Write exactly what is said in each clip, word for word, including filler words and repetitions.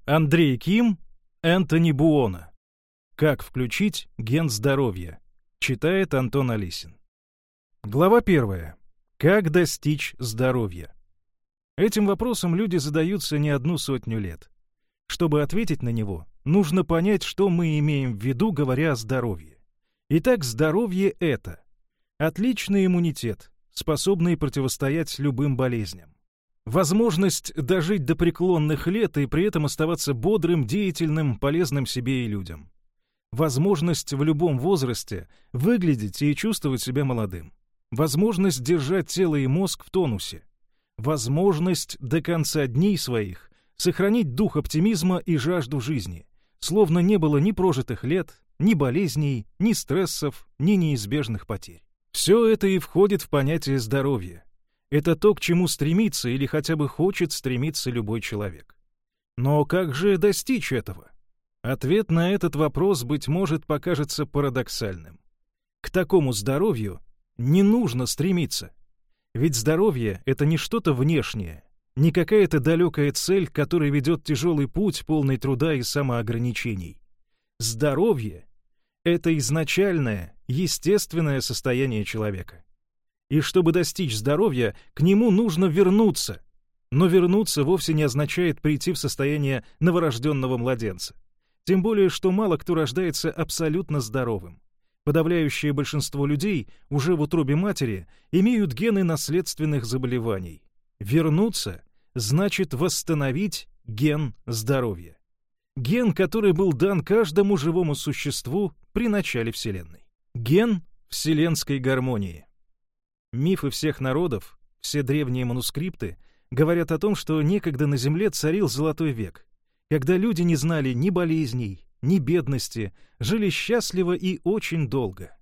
Андрей Ким, Энтони Буона. Как включить ген здоровья? Читает Антон Алисин. Глава первая. Как достичь здоровья? Этим вопросом люди задаются не одну сотню лет. Чтобы ответить на него, нужно понять, что мы имеем в виду, говоря о здоровье. Итак, здоровье — это отличный иммунитет, способный противостоять любым болезням. Возможность дожить до преклонных лет и при этом оставаться бодрым, деятельным, полезным себе и людям. Возможность в любом возрасте выглядеть и чувствовать себя молодым. Возможность держать тело и мозг в тонусе. Возможность до конца дней своих сохранить дух оптимизма и жажду жизни, словно не было ни прожитых лет, ни болезней, ни стрессов, ни неизбежных потерь. Все это и входит в понятие здоровья. Это то, к чему стремится или хотя бы хочет стремиться любой человек. Но как же достичь этого? Ответ на этот вопрос, быть может, покажется парадоксальным. К такому здоровью не нужно стремиться. Ведь здоровье — это не что-то внешнее, не какая-то далекая цель, к которой ведет тяжелый путь, полный труда и самоограничений. Здоровье — это изначальное, естественное состояние человека. И чтобы достичь здоровья, к нему нужно вернуться. Но вернуться вовсе не означает прийти в состояние новорожденного младенца. Тем более, что мало кто рождается абсолютно здоровым. Подавляющее большинство людей уже в утробе матери имеют гены наследственных заболеваний. Вернуться значит восстановить ген здоровья. Ген, который был дан каждому живому существу при начале Вселенной. Ген вселенской гармонии. Мифы всех народов, все древние манускрипты говорят о том, что некогда на Земле царил золотой век, когда люди не знали ни болезней, ни бедности, жили счастливо и очень долго.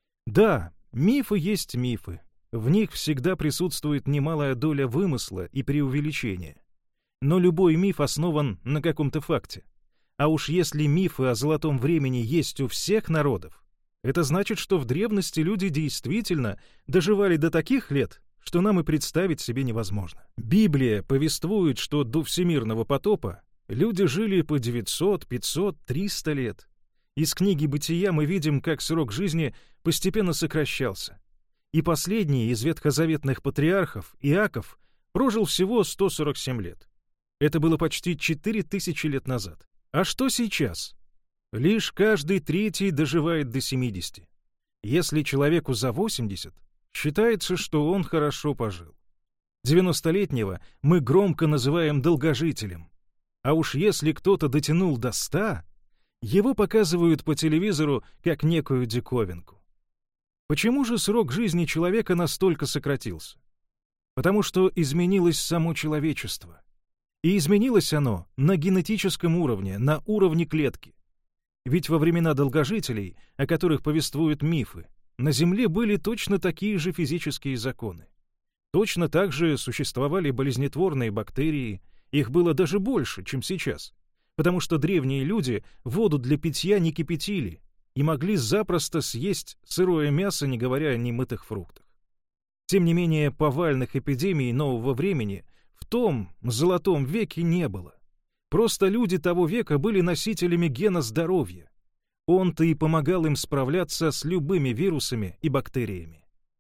Да, мифы есть мифы. В них всегда присутствует немалая доля вымысла и преувеличения. Но любой миф основан на каком-то факте. А уж если мифы о золотом времени есть у всех народов, это значит, что в древности люди действительно доживали до таких лет, что нам и представить себе невозможно. Библия повествует, что до всемирного потопа люди жили по девятьсот, пятьсот, триста лет. Из книги «Бытия» мы видим, как срок жизни постепенно сокращался. И последний из ветхозаветных патриархов, Иаков, прожил всего сто сорок семь лет. Это было почти четыре тысячи лет назад. А что сейчас? Лишь каждый третий доживает до семидесяти. Если человеку за восемьдесят, считается, что он хорошо пожил. девяностолетнего мы громко называем долгожителем. А уж если кто-то дотянул до ста, его показывают по телевизору как некую диковинку. Почему же срок жизни человека настолько сократился? Потому что изменилось само человечество. И изменилось оно на генетическом уровне, на уровне клетки. Ведь во времена долгожителей, о которых повествуют мифы, на Земле были точно такие же физические законы. Точно так же существовали болезнетворные бактерии, их было даже больше, чем сейчас, потому что древние люди воду для питья не кипятили и могли запросто съесть сырое мясо, не говоря о немытых фруктах. Тем не менее, повальных эпидемий нового времени в том золотом веке не было. Просто люди того века были носителями гена здоровья. Он-то и помогал им справляться с любыми вирусами и бактериями.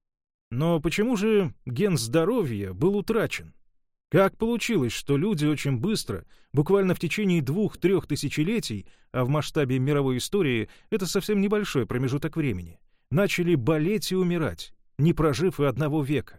Но почему же ген здоровья был утрачен? Как получилось, что люди очень быстро, буквально в течение двух-трех тысячелетий, а в масштабе мировой истории это совсем небольшой промежуток времени, начали болеть и умирать, не прожив и одного века?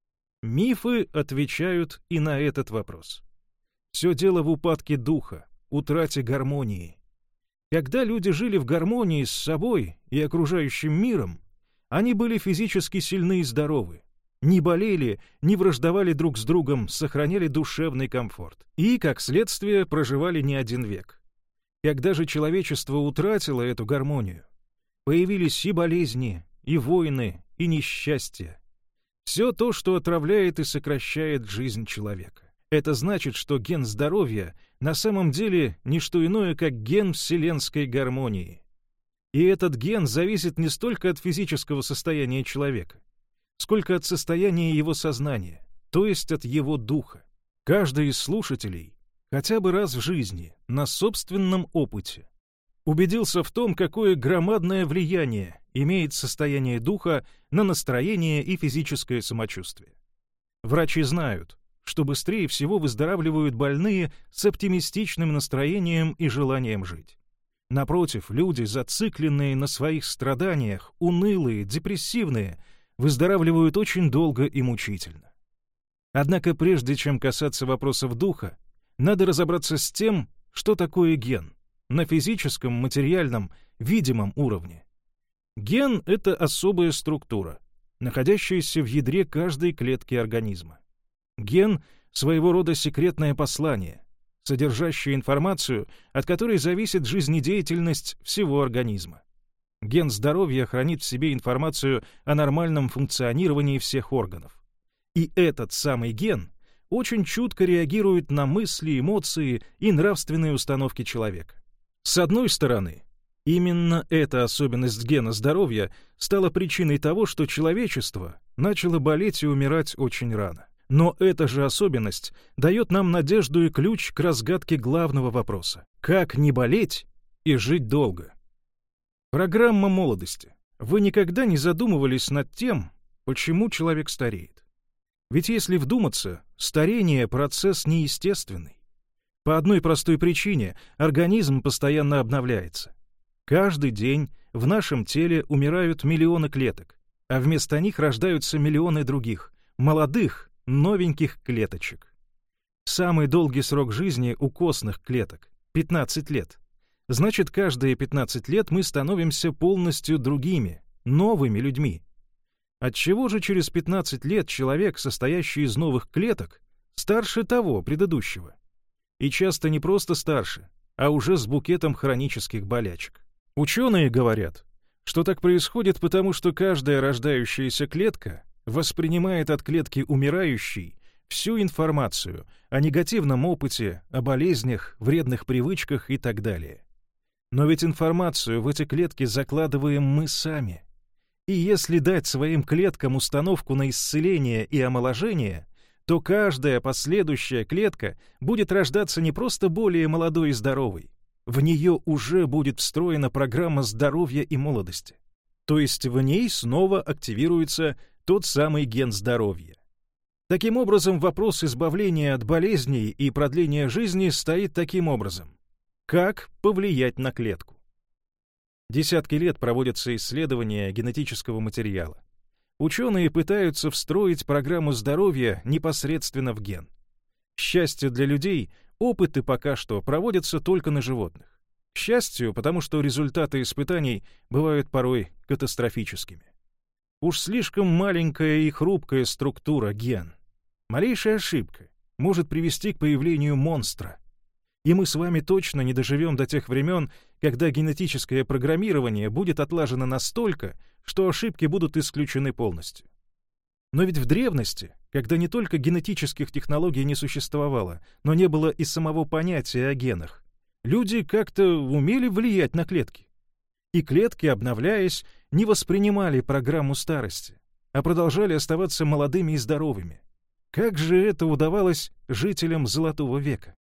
Мифы отвечают и на этот вопрос. Все дело в упадке духа, утрате гармонии. Когда люди жили в гармонии с собой и окружающим миром, они были физически сильны и здоровы, не болели, не враждовали друг с другом, сохраняли душевный комфорт и, как следствие, проживали не один век. Когда же человечество утратило эту гармонию, появились и болезни, и войны, и несчастья. Все то, что отравляет и сокращает жизнь человека. Это значит, что ген здоровья на самом деле не что иное, как ген вселенской гармонии. И этот ген зависит не столько от физического состояния человека, сколько от состояния его сознания, то есть от его духа. Каждый из слушателей хотя бы раз в жизни, на собственном опыте, убедился в том, какое громадное влияние имеет состояние духа на настроение и физическое самочувствие. Врачи знают, что быстрее всего выздоравливают больные с оптимистичным настроением и желанием жить. Напротив, люди, зацикленные на своих страданиях, унылые, депрессивные, выздоравливают очень долго и мучительно. Однако прежде чем касаться вопросов духа, надо разобраться с тем, что такое ген, на физическом, материальном, видимом уровне. Ген — это особая структура, находящаяся в ядре каждой клетки организма. Ген — своего рода секретное послание, содержащее информацию, от которой зависит жизнедеятельность всего организма. Ген здоровья хранит в себе информацию о нормальном функционировании всех органов. И этот самый ген очень чутко реагирует на мысли, эмоции и нравственные установки человека. С одной стороны, именно эта особенность гена здоровья стала причиной того, что человечество начало болеть и умирать очень рано. Но эта же особенность дает нам надежду и ключ к разгадке главного вопроса: как не болеть и жить долго? Программа молодости. Вы никогда не задумывались над тем, почему человек стареет? Ведь если вдуматься, старение — процесс неестественный. По одной простой причине — организм постоянно обновляется. Каждый день в нашем теле умирают миллионы клеток, а вместо них рождаются миллионы других, молодых, новеньких клеточек. Самый долгий срок жизни у костных клеток — пятнадцать лет. Значит, каждые пятнадцать лет мы становимся полностью другими, новыми людьми. Отчего же через пятнадцать лет человек, состоящий из новых клеток, старше того предыдущего? И часто не просто старше, а уже с букетом хронических болячек. Ученые говорят, что так происходит потому, что каждая рождающаяся клетка воспринимает от клетки умирающей всю информацию о негативном опыте, о болезнях, вредных привычках и так далее. Но ведь информацию в эти клетки закладываем мы сами. И если дать своим клеткам установку на исцеление и омоложение, то каждая последующая клетка будет рождаться не просто более молодой и здоровой, в нее уже будет встроена программа здоровья и молодости. То есть в ней снова активируется тот самый ген здоровья. Таким образом, вопрос избавления от болезней и продления жизни стоит таким образом: как повлиять на клетку? Десятки лет проводятся исследования генетического материала. Ученые пытаются встроить программу здоровья непосредственно в ген. К счастью для людей, опыты пока что проводятся только на животных. К счастью, потому что результаты испытаний бывают порой катастрофическими. Уж слишком маленькая и хрупкая структура ген. Малейшая ошибка может привести к появлению монстра. И мы с вами точно не доживем до тех времен, когда генетическое программирование будет отлажено настолько, что ошибки будут исключены полностью. Но ведь в древности, когда не только генетических технологий не существовало, но не было и самого понятия о генах, люди как-то умели влиять на клетки. И клетки, обновляясь, не воспринимали программу старости, а продолжали оставаться молодыми и здоровыми. Как же это удавалось жителям Золотого века?